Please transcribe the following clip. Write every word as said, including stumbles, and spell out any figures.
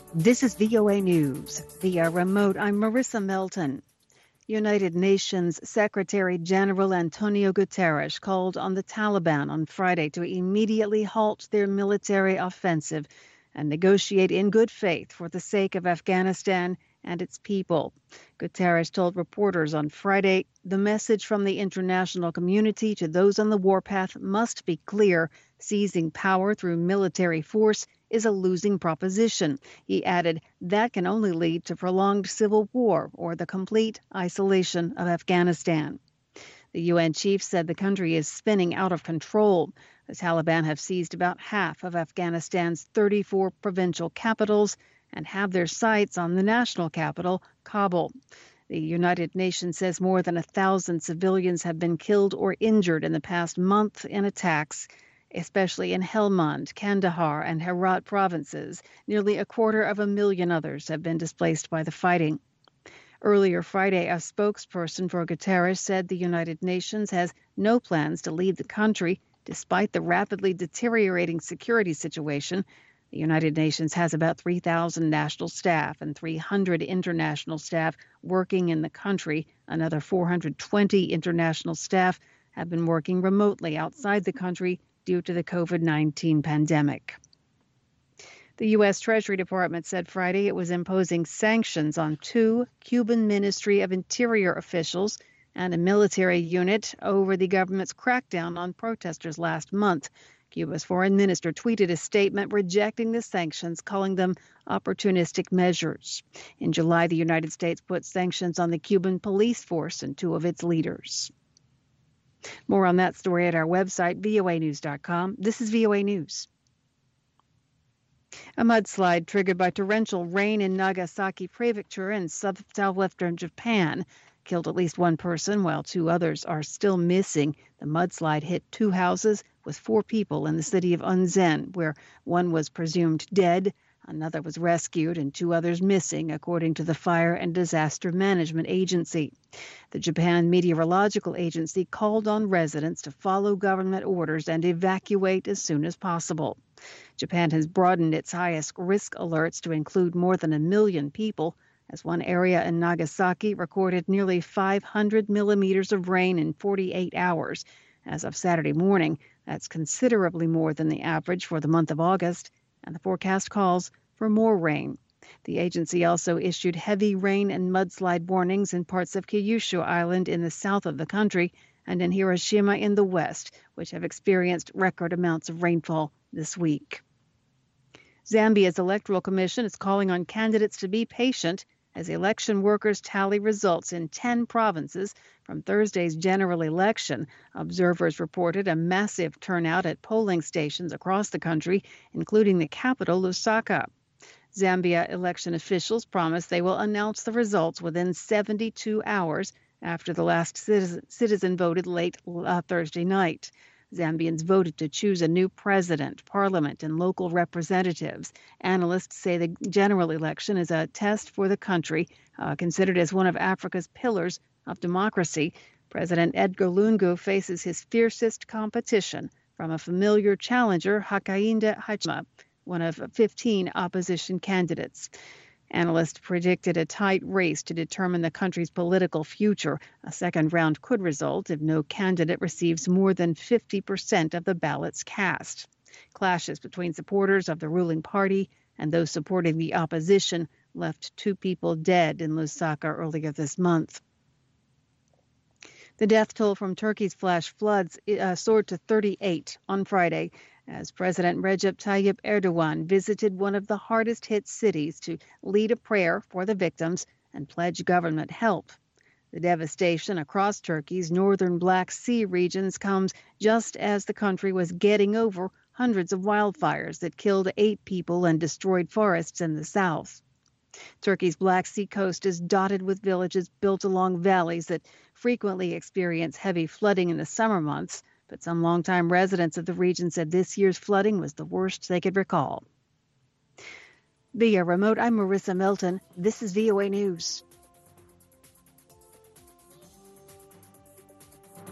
This is V O A News. Via remote, I'm Marissa Melton. United Nations Secretary General Antonio Guterres called on the Taliban on Friday to immediately halt their military offensive and negotiate in good faith for the sake of Afghanistan and its people. Guterres told reporters on Friday, the message from the international community to those on the warpath must be clear. Seizing power through military force is a losing proposition. He added that can only lead to prolonged civil war or the complete isolation of Afghanistan. The U N chief said the country is spinning out of control. The Taliban have seized about half of Afghanistan's thirty-four provincial capitals and have their sights on the national capital, Kabul. The United Nations says more than a thousand civilians have been killed or injured in the past month in attacks, especially in Helmand, Kandahar, and Herat provinces. Nearly a quarter of a million others have been displaced by the fighting. Earlier Friday, a spokesperson for Guterres said the United Nations has no plans to leave the country despite the rapidly deteriorating security situation. The United Nations has about three thousand national staff and three hundred international staff working in the country. Another four hundred twenty international staff have been working remotely outside the country due to the COVID nineteen pandemic. The U S Treasury Department said Friday it was imposing sanctions on two Cuban Ministry of Interior officials and a military unit over the government's crackdown on protesters last month. Cuba's foreign minister tweeted a statement rejecting the sanctions, calling them opportunistic measures. In July, the United States put sanctions on the Cuban police force and two of its leaders. More on that story at our website, V O A news dot com. This is V O A News. A mudslide triggered by torrential rain in Nagasaki Prefecture in southwestern Japan killed at least one person, while two others are still missing. The mudslide hit two houses with four people in the city of Onsen, where one was presumed dead, another was rescued, and two others missing, according to the Fire and Disaster Management Agency. The Japan Meteorological Agency called on residents to follow government orders and evacuate as soon as possible. Japan has broadened its highest risk alerts to include more than a million people, as one area in Nagasaki recorded nearly five hundred millimeters of rain in forty-eight hours. As of Saturday morning, that's considerably more than the average for the month of August, and the forecast calls for more rain. The agency also issued heavy rain and mudslide warnings in parts of Kyushu Island in the south of the country and in Hiroshima in the west, which have experienced record amounts of rainfall this week. Zambia's Electoral Commission is calling on candidates to be patient as election workers tally results in ten provinces from Thursday's general election. Observers reported a massive turnout at polling stations across the country, including the capital, Lusaka. Zambia election officials promise they will announce the results within seventy-two hours after the last citizen, citizen voted late uh, Thursday night. Zambians voted to choose a new president, parliament, and local representatives. Analysts say the general election is a test for the country, uh, considered as one of Africa's pillars of democracy. President Edgar Lungu faces his fiercest competition from a familiar challenger, Hakainde Hichilema, one of fifteen opposition candidates. Analysts predicted a tight race to determine the country's political future. A second round could result if no candidate receives more than fifty percent of the ballots cast. Clashes between supporters of the ruling party and those supporting the opposition left two people dead in Lusaka earlier this month. The death toll from Turkey's flash floods uh, soared to thirty-eight on Friday, as President Recep Tayyip Erdogan visited one of the hardest-hit cities to lead a prayer for the victims and pledge government help. The devastation across Turkey's northern Black Sea regions comes just as the country was getting over hundreds of wildfires that killed eight people and destroyed forests in the south. Turkey's Black Sea coast is dotted with villages built along valleys that frequently experience heavy flooding in the summer months, but some longtime residents of the region said this year's flooding was the worst they could recall. Via remote, I'm Marissa Melton. This is V O A News.